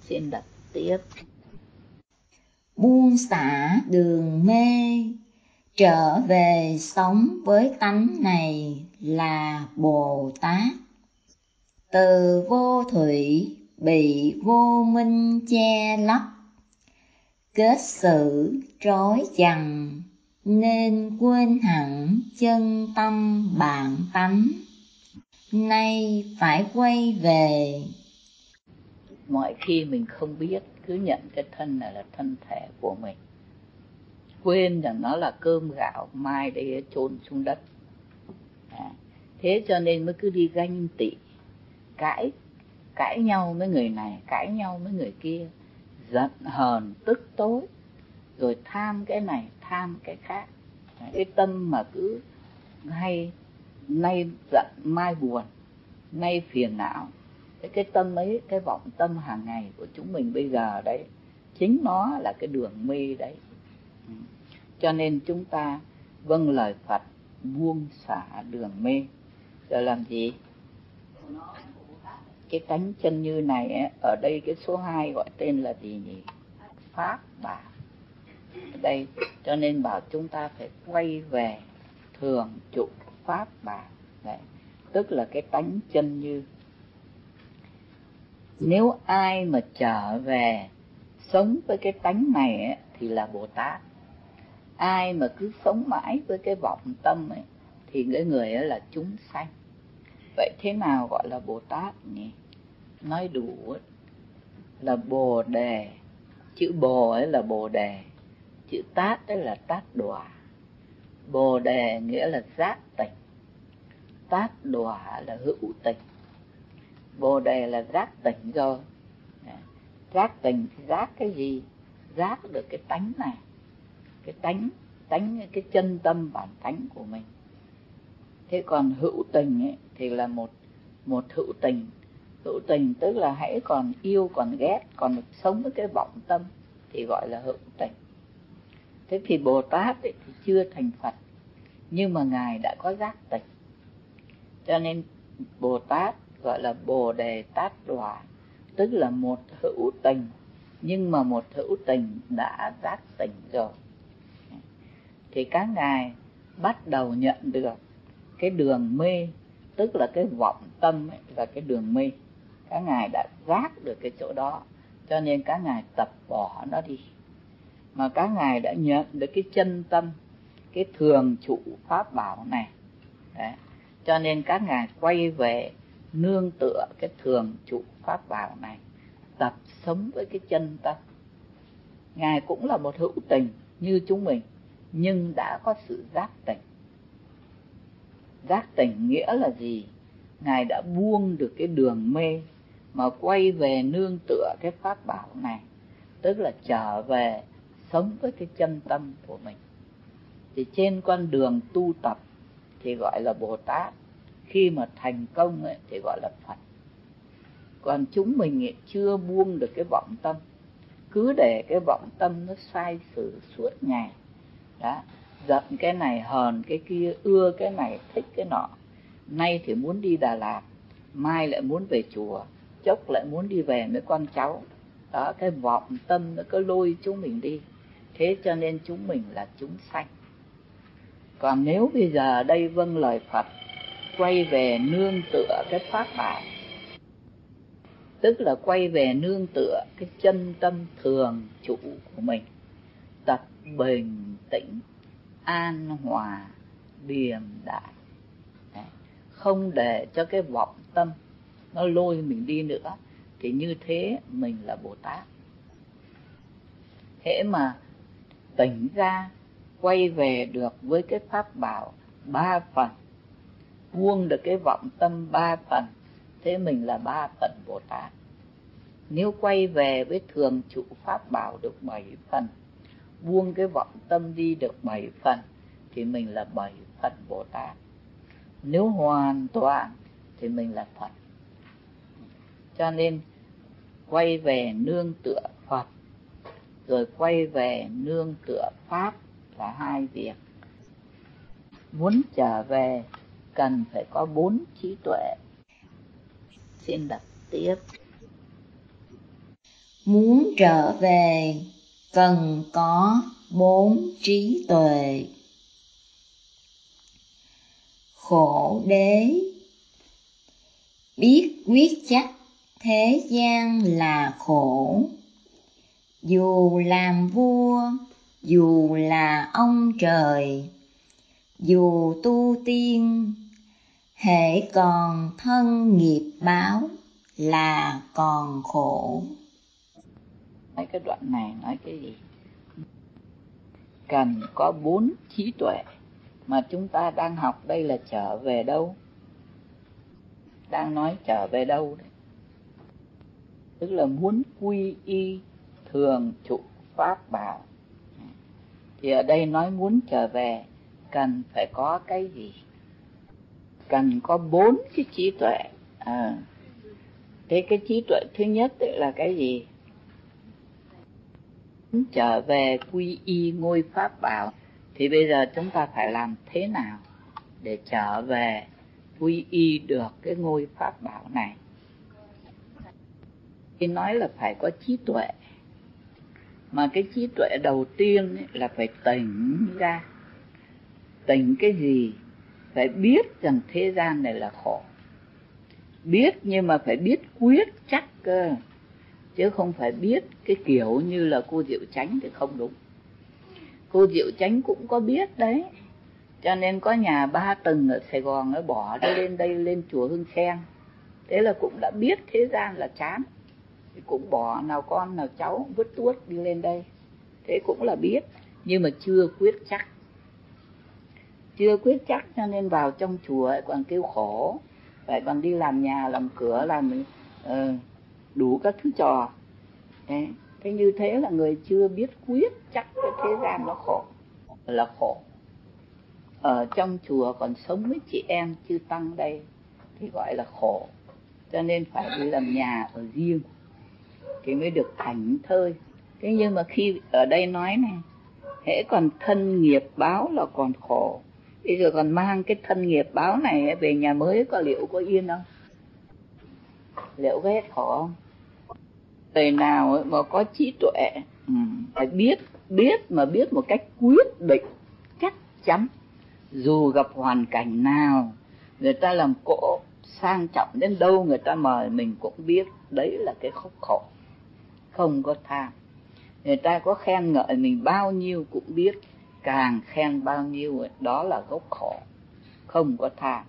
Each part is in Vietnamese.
Xin đọc tiếp. Buông xả đường mê, trở về sống với tánh này là Bồ Tát. Từ vô thủy bị vô minh che lấp, kết sự trói chằng nên quên hẳn chân tâm bản tánh. Nay phải quay về. Mọi khi mình không biết, cứ nhận cái thân này là thân thể của mình, quên rằng nó là cơm gạo mai đây chôn xuống đất. Thế cho nên mới cứ đi ganh tị, cãi nhau với người này, cãi nhau với người kia, giận hờn tức tối, rồi tham cái này tham cái khác. Cái tâm mà cứ hay nay giận mai buồn, nay phiền não, cái tâm ấy, cái vọng tâm hàng ngày của chúng mình bây giờ đấy, chính nó là cái đường mê đấy. Cho nên chúng ta vâng lời Phật, buông xả đường mê. Rồi làm gì? Cái cánh chân như này ấy, ở đây cái số 2 gọi tên là gì nhỉ? Pháp bảo. Ở đây cho nên bảo chúng ta phải quay về thường trụ pháp bảo. Đấy, tức là cái tánh chân như. Nếu ai mà trở về sống với cái tánh này ấy, thì là Bồ Tát. Ai mà cứ sống mãi với cái vọng tâm ấy, thì cái người ấy là chúng sanh. Vậy thế nào gọi là Bồ Tát nhỉ? Nói đủ ấy, là Bồ Đề. Chữ Bồ ấy là Bồ Đề, chữ Tát ấy là Tát Đọa. Bồ Đề nghĩa là giác tỉnh, Tát Đọa là hữu tỉnh. Bồ Đề là giác tỉnh rồi. Giác tỉnh thì giác cái gì? Giác được cái tánh này, cái tánh cái chân tâm bản tánh của mình. Thế còn hữu tình ấy, thì là một hữu tình. Hữu tình tức là hãy còn yêu, còn ghét, còn sống với cái vọng tâm thì gọi là hữu tình. Thế thì Bồ Tát ấy, thì chưa thành Phật, nhưng mà Ngài đã có giác tỉnh. Cho nên Bồ Tát gọi là Bồ Đề Tát Đọa, tức là một hữu tình, nhưng mà một hữu tình đã giác tỉnh rồi. Thì các ngài bắt đầu nhận được cái đường mê, tức là cái vọng tâm ấy, là cái đường mê. Các ngài đã giác được cái chỗ đó, cho nên các ngài tập bỏ nó đi. Mà các ngài đã nhận được cái chân tâm, cái thường trụ pháp bảo này. Đấy. Cho nên các ngài quay về nương tựa cái thường trụ pháp bảo này, tập sống với cái chân tâm. Ngài cũng là một hữu tình như chúng mình, nhưng đã có sự giác tỉnh. Giác tỉnh nghĩa là gì? Ngài đã buông được cái đường mê mà quay về nương tựa cái pháp bảo này, tức là trở về sống với cái chân tâm của mình. Thì trên con đường tu tập thì gọi là Bồ Tát, khi mà thành công ấy, thì gọi là Phật. Còn chúng mình ấy, chưa buông được cái vọng tâm, cứ để cái vọng tâm nó sai sử suốt ngày. Đó, giận cái này, hờn cái kia, ưa cái này, thích cái nọ. Nay thì muốn đi Đà Lạt, mai lại muốn về chùa, chốc lại muốn đi về với con cháu. Đó, cái vọng tâm nó cứ lôi chúng mình đi. Thế cho nên chúng mình là chúng sanh. Còn nếu bây giờ đây vâng lời Phật, quay về nương tựa cái pháp bảo, tức là quay về nương tựa cái chân tâm thường trụ của mình, tập bình tĩnh, an hòa, điềm đạm, không để cho cái vọng tâm nó lôi mình đi nữa, thì như thế mình là Bồ Tát. Hễ mà tỉnh ra, quay về được với cái pháp bảo 3 phần, buông được cái vọng tâm 3 phần, thế mình là 3 phần Bồ Tát. Nếu quay về với thường trụ pháp bảo được 7 phần, buông cái vọng tâm đi được 7 phần, thì mình là 7 phần Bồ Tát. Nếu hoàn toàn thì mình là Phật. Cho nên quay về nương tựa Phật, rồi quay về nương tựa Pháp là hai việc. Muốn trở về cần phải có 4 trí tuệ. Xin đọc tiếp. Muốn trở về cần có 4 trí tuệ. Khổ đế, biết quyết chắc thế gian là khổ. Dù làm vua, dù là ông trời, dù tu tiên, hễ còn thân nghiệp báo là còn khổ. Mấy cái đoạn này nói cái gì? Cần có 4 trí tuệ. Mà chúng ta đang học đây là trở về đâu? Đang nói trở về đâu đấy? Tức là muốn quy y thường trụ pháp bảo. Thì ở đây nói muốn trở về cần phải có cái gì? Cần có 4 cái trí tuệ. Thế cái trí tuệ thứ nhất là cái gì? Muốn trở về quy y ngôi pháp bảo. Thì bây giờ chúng ta phải làm thế nào để trở về quy y được cái ngôi pháp bảo này? Thì nói là phải có trí tuệ. Mà cái trí tuệ đầu tiên là phải tỉnh ra. Tỉnh cái gì? Phải biết rằng thế gian này là khổ. Biết nhưng mà phải biết quyết chắc cơ. Chứ không phải biết cái kiểu như là cô Diệu Chánh thì không đúng. Cô Diệu Chánh cũng có biết đấy. Cho nên có nhà 3 tầng ở Sài Gòn nó bỏ đi lên đây, lên chùa Hương Sen. Thế là cũng đã biết thế gian là chán. Thì cũng bỏ nào con nào cháu vứt tuốt đi lên đây. Thế cũng là biết. Nhưng mà chưa quyết chắc. Chưa quyết chắc cho nên vào trong chùa ấy còn kêu khổ. Phải còn đi làm nhà, làm cửa, làm đủ các thứ trò. Thế như thế là người chưa biết quyết chắc cái thế gian nó khổ. Là khổ. Ở trong chùa còn sống với chị em chư tăng đây thì gọi là khổ. Cho nên phải đi làm nhà ở riêng thì mới được thảnh thơi. Thế nhưng mà khi ở đây nói này, hễ còn thân nghiệp báo là còn khổ. Bây giờ còn mang cái thân nghiệp báo này về nhà mới có liệu có yên không? Liệu có hết khổ không? Người nào mà có trí tuệ phải biết mà biết một cách quyết định, chắc chắn. Dù gặp hoàn cảnh nào, người ta làm cỗ sang trọng đến đâu, người ta mời mình cũng biết đấy là cái khúc khổ. Không có tham. Người ta có khen ngợi mình bao nhiêu cũng biết, càng khen bao nhiêu đó là gốc khổ. Không có tham.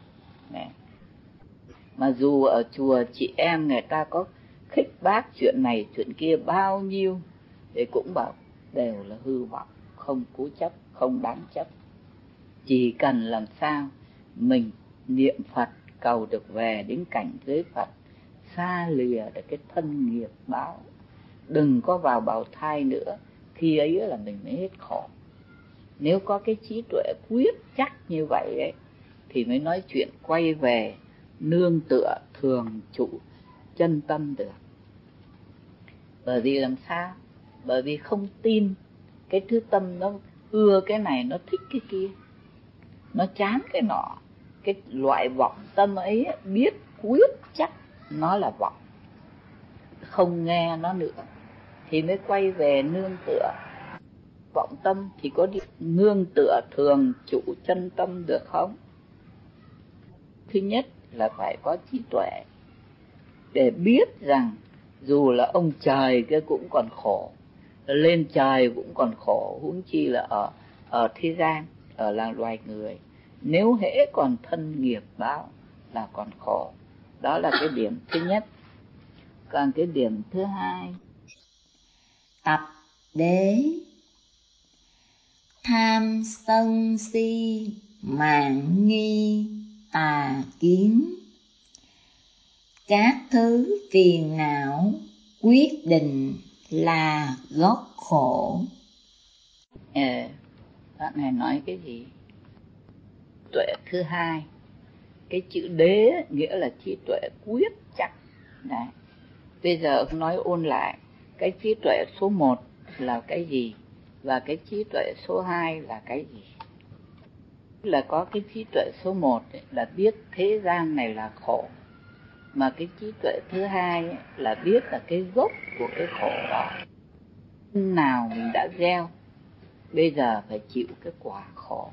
Mà dù ở chùa chị em người ta có khích bác chuyện này chuyện kia bao nhiêu thì cũng bảo đều là hư vọng, không cố chấp, không đáng chấp. Chỉ cần làm sao mình niệm Phật cầu được về đến cảnh giới Phật, xa lìa được cái thân nghiệp báo, đừng có vào bào thai nữa, khi ấy là mình mới hết khổ. Nếu có cái trí tuệ quyết chắc như vậy ấy, thì mới nói chuyện quay về nương tựa thường trụ chân tâm được. Bởi vì làm sao? Bởi vì không tin cái thứ tâm nó ưa cái này, nó thích cái kia, nó chán cái nọ. Cái loại vọng tâm ấy biết quyết chắc nó là vọng, không nghe nó nữa thì mới quay về nương tựa vọng tâm. Thì có đi nương tựa thường trụ chân tâm được không? Thứ nhất là phải có trí tuệ để biết rằng dù là ông trời kia cũng còn khổ, lên trời cũng còn khổ, huống chi là ở thế gian, ở là loài người. Nếu hễ còn thân nghiệp báo là còn khổ. Đó là cái điểm thứ nhất. Còn cái điểm thứ hai, tập đế, tham sân si mạn nghi tà kiến, các thứ phiền não quyết định là gốc khổ. Bạn này nói cái gì? Tuệ thứ hai, cái chữ đế nghĩa là trí tuệ quyết chắc. Đấy. Bây giờ ông nói ôn lại, cái trí tuệ số 1 là cái gì? Và cái trí tuệ số 2 là cái gì? Là có cái trí tuệ số 1 là biết thế gian này là khổ. Mà cái trí tuệ thứ hai ấy, là biết là cái gốc của cái khổ đó. Nào mình đã gieo, bây giờ phải chịu cái quả khổ.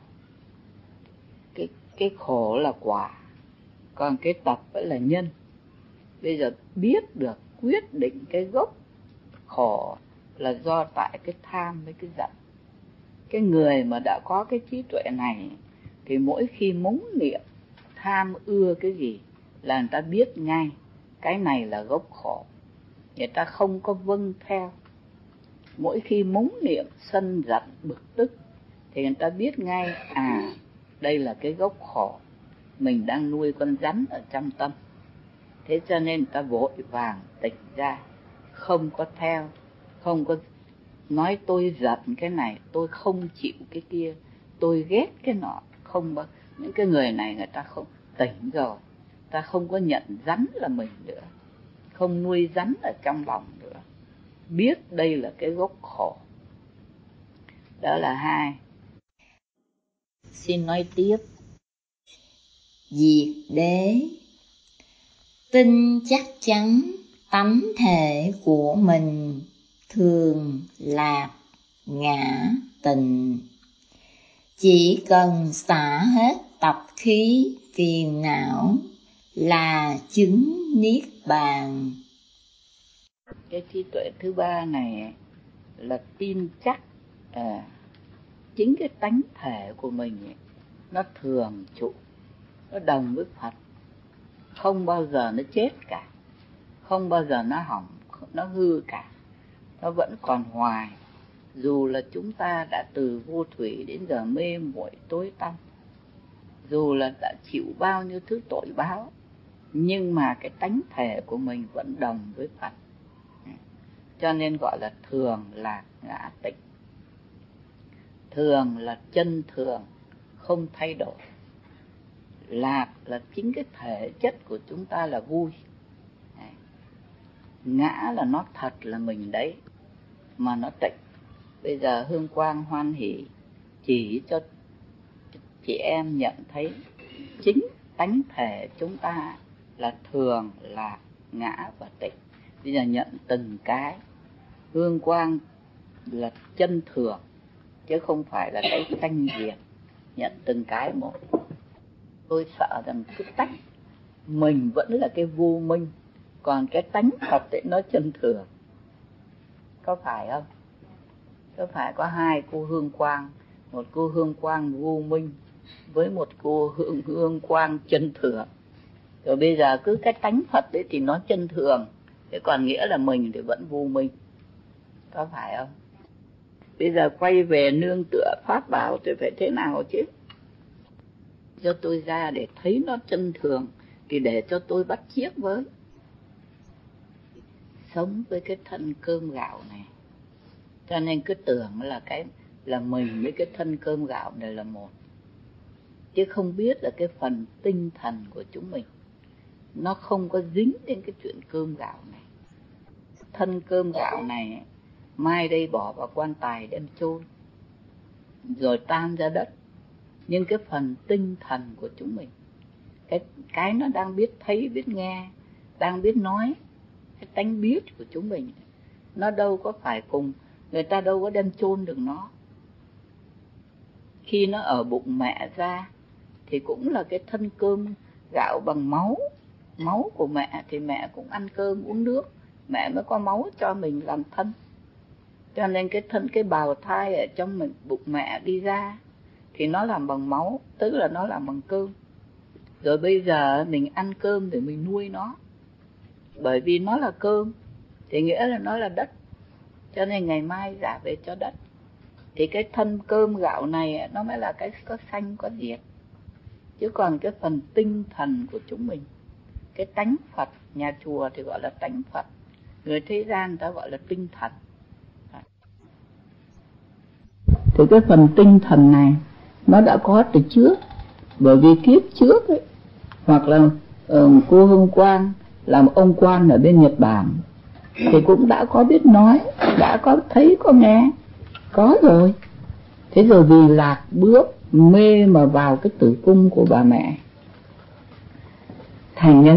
Cái khổ là quả, còn cái tập vẫn là nhân. Bây giờ biết được, quyết định cái gốc khổ là do tại cái tham với cái giận. Cái người mà đã có cái trí tuệ này thì mỗi khi muốn niệm tham ưa cái gì là người ta biết ngay cái này là gốc khổ. Người ta không có vâng theo. Mỗi khi muốn niệm sân giận bực tức thì người ta biết ngay đây là cái gốc khổ. Mình đang nuôi con rắn ở trong tâm. Thế cho nên người ta vội vàng tỉnh ra, không có theo, không có nói tôi giận cái này, tôi không chịu cái kia, tôi ghét cái nọ. Không, những cái người này người ta không tỉnh rồi, ta không có nhận rắn là mình nữa, không nuôi rắn ở trong lòng nữa, biết đây là cái gốc khổ. Đó là hai. Xin nói tiếp. Diệt đế, tin chắc chắn tánh thể của mình thường lạc ngã tình. Chỉ cần xả hết tập khí phiền não là chứng niết bàn. Cái trí tuệ thứ ba này là tin chắc chính cái tánh thể của mình ấy, nó thường trụ, nó đồng với Phật, không bao giờ nó chết cả, không bao giờ nó hỏng, nó hư cả, nó vẫn còn hoài. Dù là chúng ta đã từ vô thủy đến giờ mê muội tối tăm, dù là đã chịu bao nhiêu thứ tội báo, nhưng mà cái tánh thể của mình vẫn đồng với Phật. Cho nên gọi là thường lạc ngã tịnh. Thường là chân thường, không thay đổi. Lạc là chính cái thể chất của chúng ta là vui. Ngã là nó thật là mình đấy, mà nó tịnh. Bây giờ Hương Quang hoan hỷ chỉ cho chị em nhận thấy chính tánh thể chúng ta là thường, lạc, ngã và tịnh. Bây giờ nhận từng cái. Hương Quang là chân thường, chứ không phải là cái tanh diệt. Nhận từng cái một. Tôi sợ rằng cái tách mình vẫn là cái vô minh, còn cái tánh thật ấy nó chân thường. Có phải không? Có phải có hai cô Hương Quang, một cô Hương Quang vô minh với một cô Hương Quang chân thường. Rồi bây giờ cứ cái tánh Phật ấy thì nó chân thường, thế còn nghĩa là mình thì vẫn vô minh. Có phải không? Bây giờ quay về nương tựa pháp bảo thì phải thế nào chứ? Cho tôi ra để thấy nó chân thường thì để cho tôi bắt chiếc với. Sống với cái thân cơm gạo này, cho nên cứ tưởng là mình với cái thân cơm gạo này là một, chứ không biết là cái phần tinh thần của chúng mình nó không có dính đến cái chuyện cơm gạo này. Thân cơm gạo này mai đây bỏ vào quan tài đem chôn rồi tan ra đất, nhưng cái phần tinh thần của chúng mình, cái nó đang biết thấy biết nghe, đang biết nói, cái tánh biết của chúng mình, nó đâu có phải cùng, người ta đâu có đem chôn được nó. Khi nó ở bụng mẹ ra thì cũng là cái thân cơm gạo bằng máu, máu của mẹ thì mẹ cũng ăn cơm uống nước, mẹ mới có máu cho mình làm thân. Cho nên cái bào thai ở trong bụng mẹ đi ra thì nó làm bằng máu, tức là nó làm bằng cơm. Rồi bây giờ mình ăn cơm để mình nuôi nó, bởi vì nó là cơm thì nghĩa là nó là đất, cho nên ngày mai trả về cho đất. Thì cái thân cơm gạo này nó mới là cái có sanh có diệt. Chứ còn cái phần tinh thần của chúng mình, cái tánh Phật, nhà chùa thì gọi là tánh Phật, người thế gian người ta gọi là tinh thần. Thì cái phần tinh thần này nó đã có từ trước, bởi vì kiếp trước ấy, hoặc là cô Hương Quang làm ông quan ở bên Nhật Bản thì cũng đã có biết nói, đã có thấy có nghe, có rồi. Thế rồi vì lạc bước mê mà vào cái tử cung của bà mẹ, thành nhân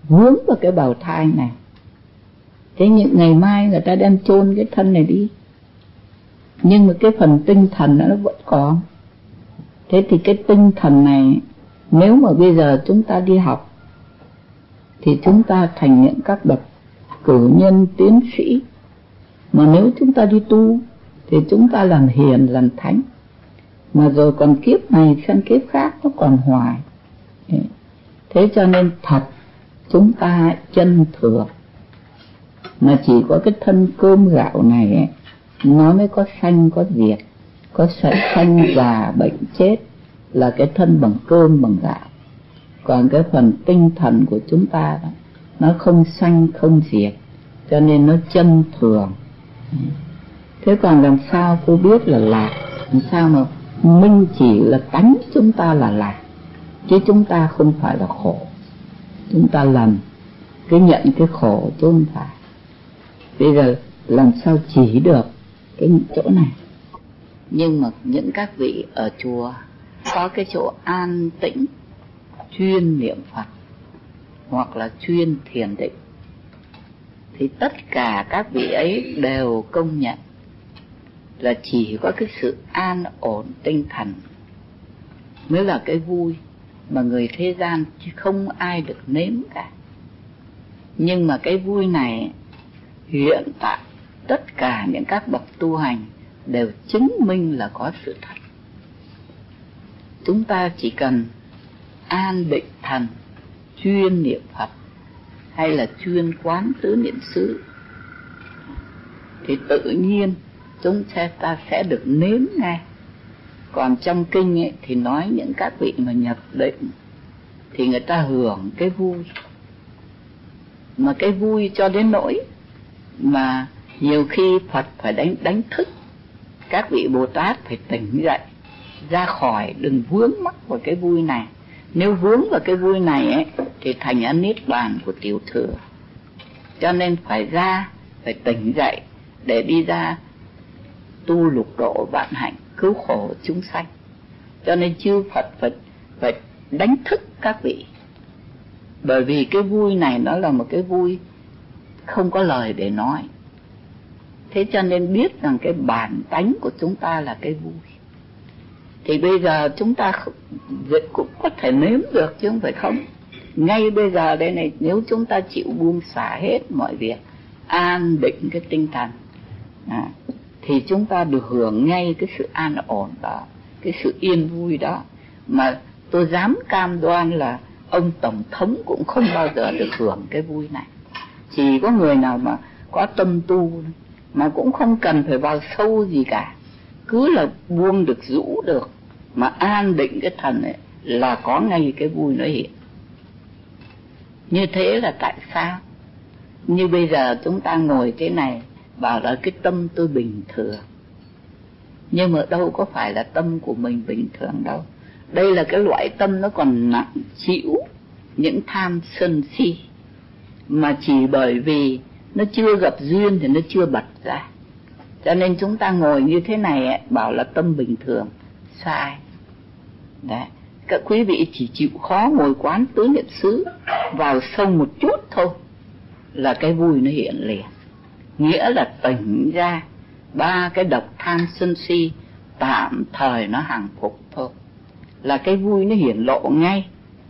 vướng vào cái bào thai này. Thế những ngày mai người ta đem chôn cái thân này đi, nhưng mà cái phần tinh thần nó vẫn còn. Thế thì cái tinh thần này, nếu mà bây giờ chúng ta đi học thì chúng ta thành những các bậc cử nhân tiến sĩ, mà nếu chúng ta đi tu thì chúng ta làm hiền làm thánh, mà rồi còn kiếp này sang kiếp khác nó còn hoài. Thế cho nên thật chúng ta chân thường, mà chỉ có cái thân cơm gạo này ấy, nó mới có sanh có diệt, có sanh già bệnh chết, là cái thân bằng cơm bằng gạo. Còn cái phần tinh thần của chúng ta đó, nó không sanh không diệt, cho nên nó chân thường. Thế còn làm sao cô biết là lạc? Làm sao mà minh chỉ là tánh chúng ta là lạc, chứ chúng ta không phải là khổ. Chúng ta lầm, cứ nhận cái khổ chứ không phải. Bây giờ làm sao chỉ được cái chỗ này? Nhưng mà những các vị ở chùa có cái chỗ an tĩnh, chuyên niệm Phật hoặc là chuyên thiền định, thì tất cả các vị ấy đều công nhận là chỉ có cái sự an ổn tinh thần mới là cái vui mà người thế gian chứ không ai được nếm cả. Nhưng mà cái vui này hiện tại tất cả những các bậc tu hành đều chứng minh là có sự thật. Chúng ta chỉ cần an định thần, chuyên niệm Phật hay là chuyên quán tứ niệm xứ thì tự nhiên chúng ta sẽ được nếm ngay. Còn trong kinh ấy, thì nói những các vị mà nhập định thì người ta hưởng cái vui, mà cái vui cho đến nỗi mà nhiều khi Phật phải đánh thức các vị Bồ Tát phải tỉnh dậy ra khỏi, đừng vướng mắc vào cái vui này. Nếu vướng vào cái vui này ấy, thì thành niết bàn của tiểu thừa. Cho nên phải tỉnh dậy để đi ra tu lục độ vạn hạnh, cứu khổ chúng sanh. Cho nên chư Phật phải đánh thức các vị. Bởi vì cái vui này nó là một cái vui không có lời để nói. Thế cho nên biết rằng cái bản tánh của chúng ta là cái vui. Thì bây giờ chúng ta cũng có thể nếm được chứ không phải không. Ngay bây giờ đây này, nếu chúng ta chịu buông xả hết mọi việc, an định cái tinh thần, thì chúng ta được hưởng ngay cái sự an ổn đó, cái sự yên vui đó. Mà tôi dám cam đoan là ông Tổng thống cũng không bao giờ được hưởng cái vui này. Chỉ có người nào mà có tâm tu mà cũng không cần phải vào sâu gì cả, cứ là buông được, rũ được, mà an định cái thần ấy, là có ngay cái vui nó hiện. Như thế là tại sao? Như bây giờ chúng ta ngồi thế này, bảo là cái tâm tôi bình thường, nhưng mà đâu có phải là tâm của mình bình thường đâu. Đây là cái loại tâm nó còn nặng chịu những tham sân si, mà chỉ bởi vì nó chưa gặp duyên thì nó chưa bật ra. Cho nên chúng ta ngồi như thế này ấy, bảo là tâm bình thường, sai. Đấy, các quý vị chỉ chịu khó ngồi quán tứ niệm xứ vào sâu một chút thôi là cái vui nó hiện liền. Nghĩa là tỉnh ra ba cái độc tham sân si tạm thời nó hàng phục thôi, là cái vui nó hiển lộ ngay.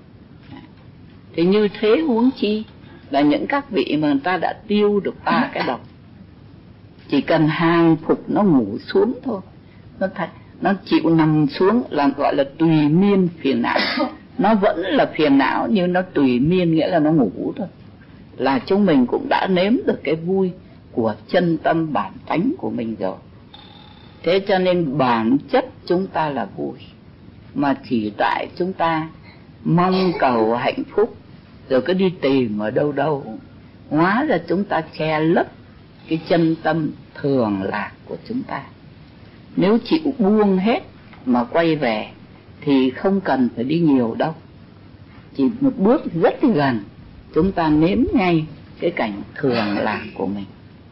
Thì như thế huống chi là những các vị mà người ta đã tiêu được ba cái độc, chỉ cần hàng phục nó ngủ xuống thôi, nó chịu nằm xuống là gọi là tùy miên phiền não. Nó vẫn là phiền não nhưng nó tùy miên, nghĩa là nó ngủ thôi, là chúng mình cũng đã nếm được cái vui của chân tâm bản tánh của mình rồi. Thế cho nên bản chất chúng ta là vui, mà chỉ tại chúng ta mong cầu hạnh phúc rồi cứ đi tìm ở đâu đâu, hóa ra chúng ta che lấp cái chân tâm thường lạc của chúng ta. Nếu chịu buông hết mà quay về thì không cần phải đi nhiều đâu, chỉ một bước rất gần chúng ta nếm ngay cái cảnh thường lạc của mình.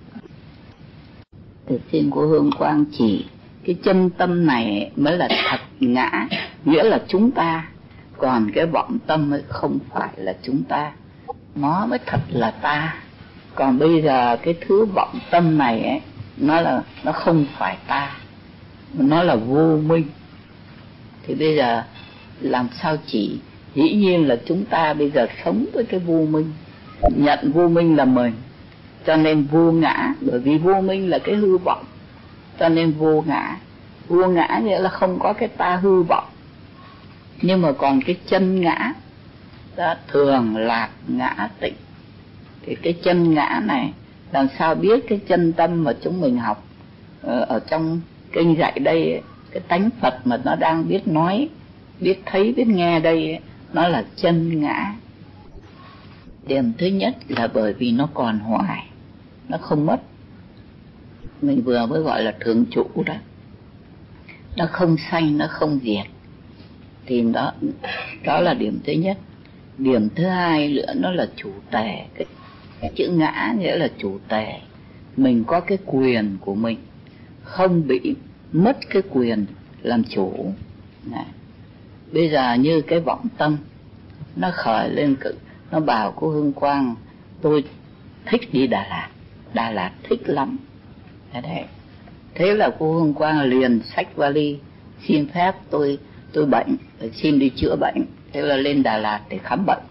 Thì xin cô Hương Quang chỉ cái chân tâm này mới là thật ngã, nghĩa là chúng ta, còn cái vọng tâm ấy không phải là chúng ta. nó mới thật là ta. Còn bây giờ cái thứ vọng tâm này ấy, nó không phải ta, nó là vô minh. Thì bây giờ làm sao chỉ? Dĩ nhiên là chúng ta bây giờ sống với cái vô minh, nhận vô minh là mình, cho nên vô ngã. Bởi vì vô minh là cái hư vọng, cho nên vô ngã. Vô ngã nghĩa là không có cái ta hư vọng. Nhưng mà còn cái chân ngã đó, thường lạc ngã tịnh. Thì cái chân ngã này làm sao biết? Cái chân tâm mà chúng mình học ở trong kinh dạy đây, cái tánh Phật mà nó đang biết nói, biết thấy, biết nghe đây, nó là chân ngã. Điểm thứ nhất là bởi vì nó còn hoài, nó không mất. Mình vừa mới gọi là thường trụ đó, nó không sanh, nó không diệt. Thì đó là điểm thứ nhất. Điểm thứ hai nữa nó là chủ tề. Cái chữ ngã nghĩa là chủ tề. Mình có cái quyền của mình, không bị mất cái quyền làm chủ. Này. Bây giờ như cái vọng tâm nó khởi lên, nó bảo cô Hương Quang tôi thích đi Đà Lạt, Đà Lạt thích lắm. Đấy. Thế là cô Hương Quang liền xách vali, xin phép tôi bệnh, xin đi chữa bệnh. Thế là lên Đà Lạt để khám bệnh.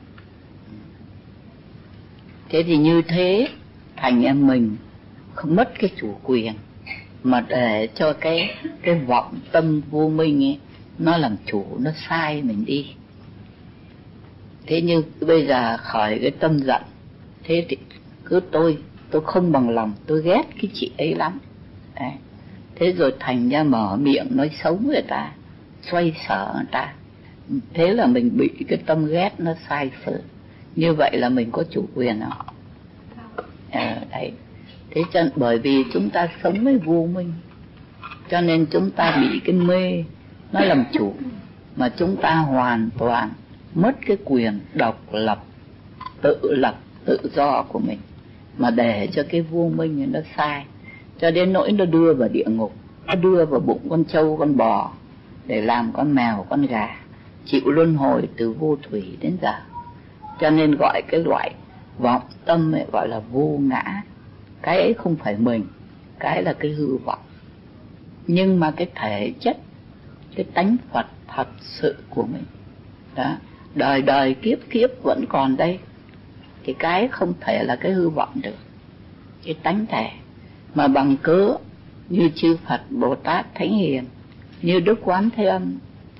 Thế thì như thế thành em mình không mất cái chủ quyền, mà để cho cái vọng tâm vô minh ấy, nó làm chủ, nó sai mình đi. Thế như bây giờ khởi cái tâm giận, thế thì cứ tôi không bằng lòng, tôi ghét cái chị ấy lắm. Đấy. Thế rồi thành ra mở miệng nói xấu người ta, xoay sở người ta. Thế là mình bị cái tâm ghét nó sai sự. Như vậy là mình có chủ quyền không? Đấy. Thế cho bởi vì chúng ta sống với vô minh, cho nên chúng ta bị cái mê nó làm chủ, mà chúng ta hoàn toàn mất cái quyền độc lập, tự do của mình, mà để cho cái vô minh nó sai, cho đến nỗi nó đưa vào địa ngục, nó đưa vào bụng con trâu con bò để làm con mèo con gà, chịu luân hồi từ vô thủy đến giờ. Cho nên gọi cái loại vọng tâm ấy gọi là vô ngã. Cái ấy không phải mình, cái là cái hư vọng. Nhưng mà cái thể chất, cái tánh Phật thật sự của mình đó, đời đời kiếp kiếp vẫn còn đây. Thì cái không thể là cái hư vọng được, cái tánh thể. Mà bằng cớ như chư Phật Bồ Tát Thánh Hiền, như Đức Quán Thế Âm,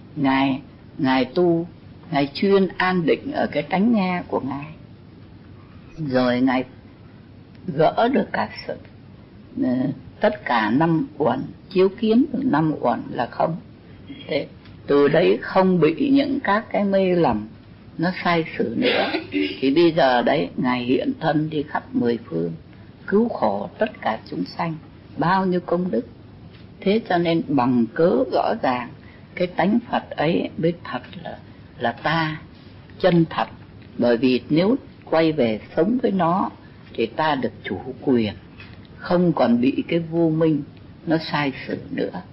Ngài tu, Ngài chuyên an định ở cái tánh nghe của Ngài, rồi Ngài gỡ được cả sự tất cả năm uẩn, chiếu kiến năm uẩn là không. Thế từ đấy không bị những các cái mê lầm nó sai sử nữa. Thì bây giờ đấy Ngài hiện thân đi khắp mười phương, cứu khổ tất cả chúng sanh, bao nhiêu công đức. Thế cho nên bằng cớ rõ ràng cái tánh Phật ấy mới thật là ta, chân thật. Bởi vì nếu quay về sống với nó thì ta được chủ quyền, không còn bị cái vô minh nó sai sử nữa,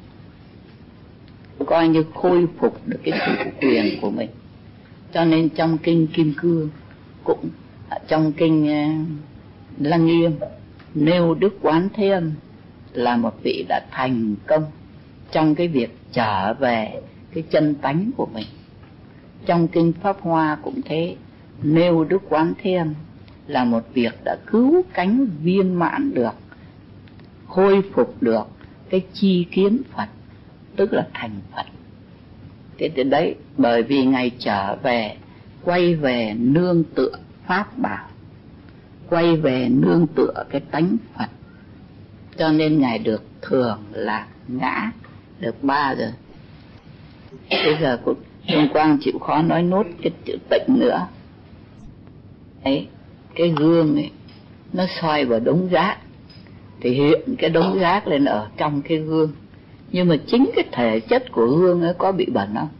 coi như khôi phục được cái chủ quyền của mình. Cho nên trong kinh Kim Cương, cũng trong kinh Lăng Nghiêm, nêu Đức Quán Thế Âm là một vị đã thành công trong cái việc trở về cái chân tánh của mình. Trong kinh Pháp Hoa cũng thế, nêu Đức Quán Thế Âm là một việc đã cứu cánh viên mãn được, khôi phục được cái chi kiến Phật, tức là thành Phật. Thế thì đấy, bởi vì Ngài trở về, quay về nương tựa Pháp bảo, quay về nương tựa cái tánh Phật, cho nên Ngài được thường lạc ngã, được 3 rồi. Bây giờ cũng Hương Quang chịu khó nói nốt cái chữ tịnh nữa. Đấy, cái gương ấy nó soi vào đống rác thì hiện cái đống rác lên ở trong cái gương, nhưng mà chính cái thể chất của gương ấy có bị bẩn không?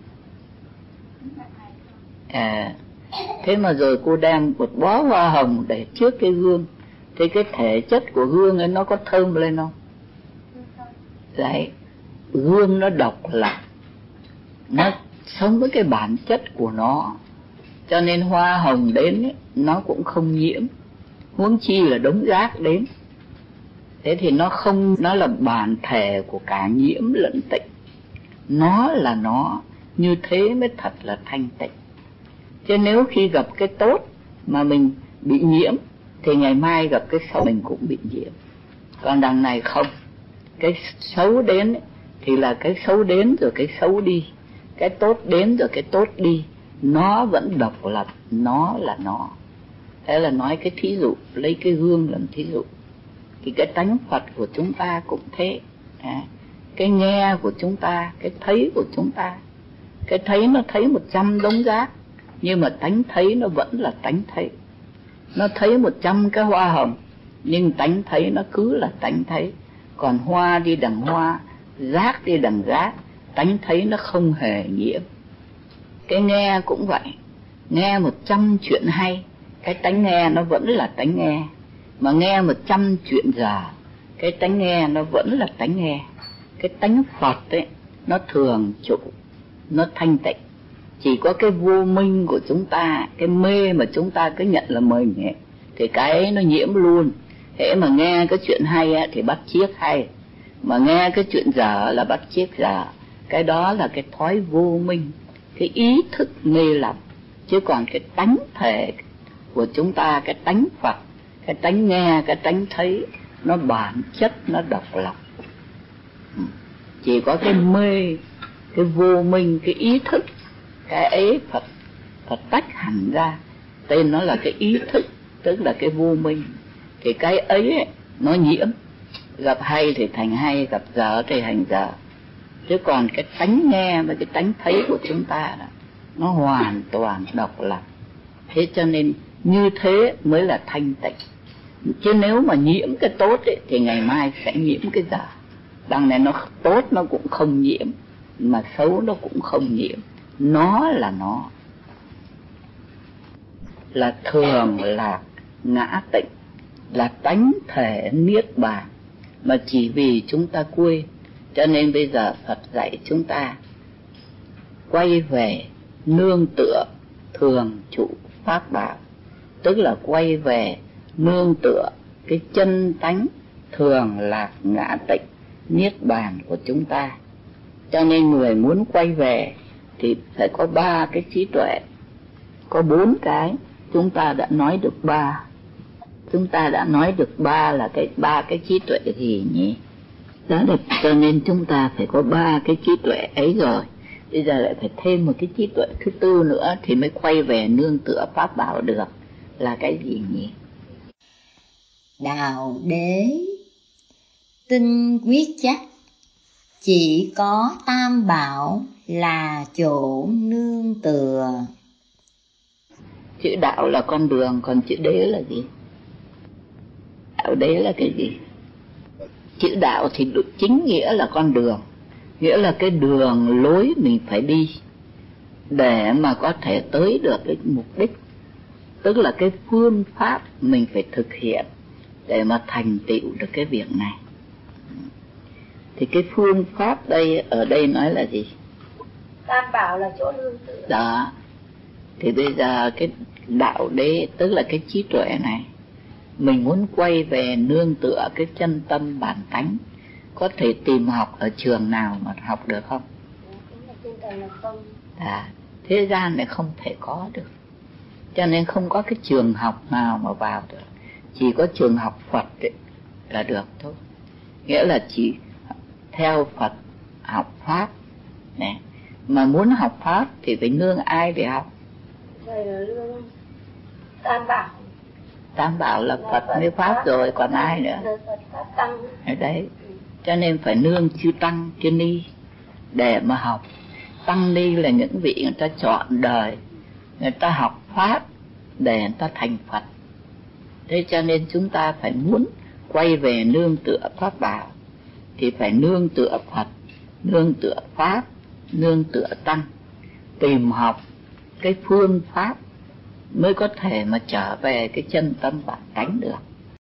Thế mà rồi cô đem một bó hoa hồng để trước cái gương, thì cái thể chất của gương ấy nó có thơm lên không? Đấy, gương nó độc lập, nó sống với cái bản chất của nó. Cho nên hoa hồng đến ấy, nó cũng không nhiễm, huống chi là đống rác đến. Thế thì nó là bản thể của cả nhiễm lẫn tịnh. Nó là nó, như thế mới thật là thanh tịnh. Chứ nếu khi gặp cái tốt mà mình bị nhiễm, thì ngày mai gặp cái xấu mình cũng bị nhiễm. Còn đằng này không, cái xấu đến ấy, thì là cái xấu đến rồi cái xấu đi, cái tốt đến rồi cái tốt đi. Nó vẫn độc lập, nó là nó. Thế là nói cái thí dụ, lấy cái gương làm thí dụ. Thì cái tánh Phật của chúng ta cũng thế. Cái nghe của chúng ta, cái thấy của chúng ta. Cái thấy nó thấy 100 đống rác, nhưng mà tánh thấy nó vẫn là tánh thấy. Nó thấy 100 cái hoa hồng, nhưng tánh thấy nó cứ là tánh thấy. Còn hoa đi đằng hoa, rác đi đằng rác, tánh thấy nó không hề nhiễm. Cái nghe cũng vậy, nghe 100 chuyện hay, cái tánh nghe nó vẫn là tánh nghe. Mà nghe 100 chuyện dở, cái tánh nghe nó vẫn là tánh nghe. Cái tánh Phật ấy, nó thường trụ, nó thanh tịnh. Chỉ có cái vô minh của chúng ta, cái mê mà chúng ta cứ nhận là mình ấy, thì cái ấy nó nhiễm luôn. Thế mà nghe cái chuyện hay ấy, thì bắt chiếc hay, mà nghe cái chuyện dở là bắt chiếc dở. Cái đó là cái thói vô minh, cái ý thức mê lầm. Chứ còn cái tánh thể của chúng ta, cái tánh Phật, cái tánh nghe, cái tánh thấy, nó bản chất nó độc lập. Chỉ có cái mê, cái vô minh, cái ý thức, cái ấy Phật tách hẳn ra. Tên nó là cái ý thức, tức là cái vô minh. Thì cái ấy nó nhiễm, gặp hay thì thành hay, gặp dở thì thành dở. Chứ còn cái tánh nghe và cái tánh thấy của chúng ta đó, nó hoàn toàn độc lập. Thế cho nên như thế mới là thanh tịnh. Chứ nếu mà nhiễm cái tốt ấy, thì ngày mai sẽ nhiễm cái dở. Đằng này nó tốt nó cũng không nhiễm, mà xấu nó cũng không nhiễm. Nó là nó, là thường lạc ngã tịnh, là tánh thể niết bàn. Mà chỉ vì chúng ta quên, cho nên bây giờ Phật dạy chúng ta quay về nương tựa thường trụ pháp bảo. Tức là quay về nương tựa cái chân tánh thường lạc ngã tịnh niết bàn của chúng ta. Cho nên người muốn quay về thì phải có 3 cái trí tuệ. Có 4 cái, chúng ta đã nói được 3. Chúng ta đã nói được 3 là cái 3 cái trí tuệ gì nhỉ? Đó là cho nên chúng ta phải có 3 cái trí tuệ ấy rồi. Bây giờ lại phải thêm một cái trí tuệ thứ 4 nữa thì mới quay về nương tựa pháp bảo được. Là cái gì nhỉ? Đạo đế tinh quyết chắc, chỉ có tam bảo là chỗ nương tựa. Chữ đạo là con đường, còn chữ đế là gì? Đạo đế là cái gì? Chữ đạo thì chính nghĩa là con đường, nghĩa là cái đường lối mình phải đi để mà có thể tới được cái mục đích. Tức là cái phương pháp mình phải thực hiện để mà thành tựu được cái việc này. Thì cái phương pháp đây, ở đây nói là gì? Tam bảo là chỗ nương tựa. Đó. Thì bây giờ cái đạo đế, tức là cái trí tuệ này, mình muốn quay về nương tựa cái chân tâm bản tánh, có thể tìm học ở trường nào mà học được không? Thế gian này không thể có được. Cho nên không có cái trường học nào mà vào được. Chỉ có trường học Phật ấy là được thôi. Nghĩa là chỉ theo Phật học Pháp này. Mà muốn học Pháp thì phải nương ai để học? Thầy là nương Tam Bảo. Tam Bảo là Phật với Pháp rồi, còn ai nữa? Phật Pháp Tăng. Ở đấy. Cho nên phải nương chư Tăng, chư Ni để mà học. Tăng Ni là những vị người ta chọn đời, người ta học Pháp để người ta thành Phật. Thế cho nên chúng ta phải muốn quay về nương tựa Pháp Bảo thì phải nương tựa Phật, nương tựa Pháp, nương tựa Tăng, tìm học cái phương pháp mới có thể mà trở về cái chân tâm bản tánh được.